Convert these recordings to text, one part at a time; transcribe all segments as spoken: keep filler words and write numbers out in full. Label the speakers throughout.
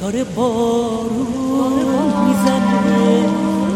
Speaker 1: داره بارون میزنه،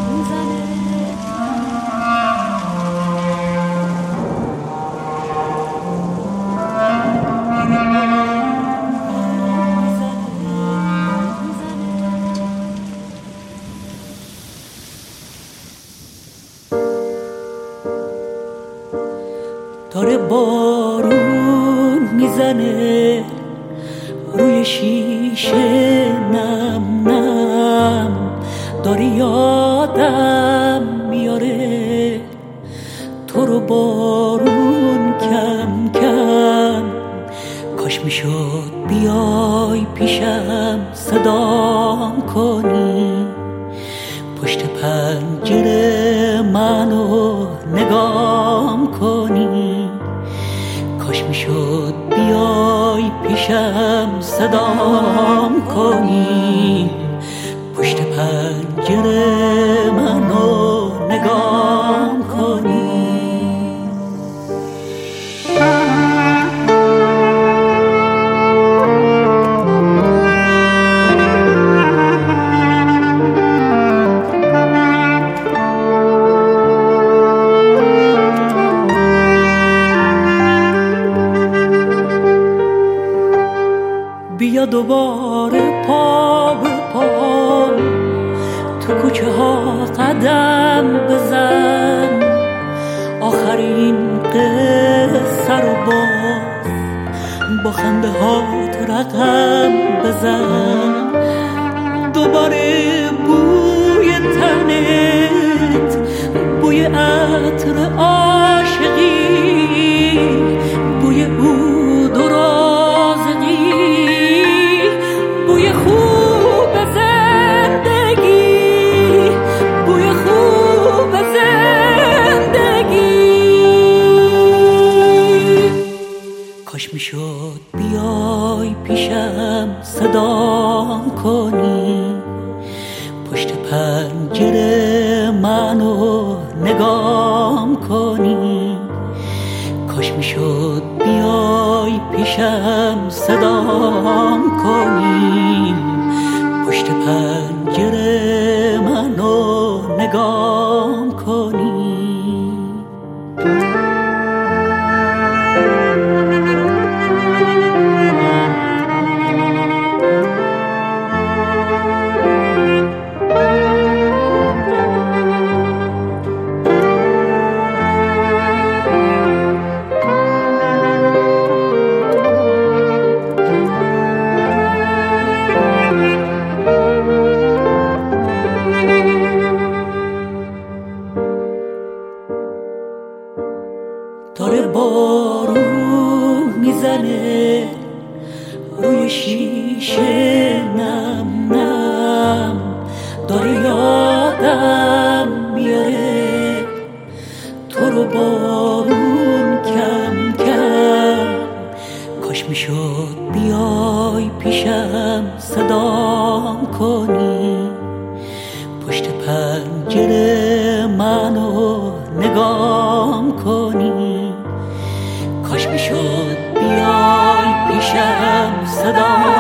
Speaker 1: داره بارون میزنه روی شیشه نم نم، داره یادم میاره تو رو بارون کم کم. کاش میشد بیای پیشم صدام کنی، پشت پنجره منو نگام کنی. کاش میشد بیای پیشم صدام کنی، پشت پنجره منو نگام کنی. بیا دوباره پا به پا تو کوچه ها قدم بزن، آخرین قصه رو باز با خنده هات رقم بزن. دوباره بوی تنت، بوی عطر عاشقی، بوی عود و رازقی، بوی خوب زندگی، بوی خوب زندگی. کاش میشد بیای پیشم صدام کنی، پشت پنجره منو نگام کنی. کاش میشد بیای پیشم صدام کنی، پشت پنجره منو نگام کنی. داره بارون میزنه روی شیشه نم نم، داره یادم میاره تو رو بارون کم کم. کاش میشد بیای پیشم صدام کنی، پشت پنجره منو نگام کنی. کاش میشد بیای پیشم صدام